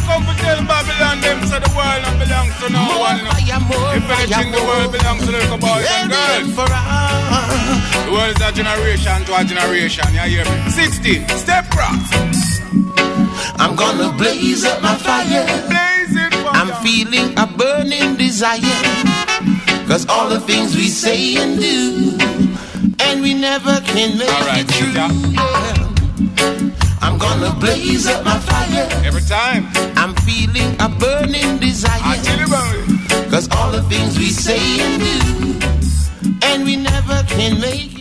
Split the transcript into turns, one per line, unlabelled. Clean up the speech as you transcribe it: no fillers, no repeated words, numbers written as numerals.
come to tell Babylon them so the world not belongs to no one. If anything the world belongs to little boys and girls. The world is a generation to a generation, you hear me? 16, step cross.
I'm gonna blaze up my fire.
Blaze it for
I'm feeling a burning desire. Cause all the things we say and do, and we never can make it true. Yeah. I'm gonna blaze up my fire.
Every time.
I'm feeling a burning desire.
I tell you about it.
Cause all the things we say and do, and we never can make it.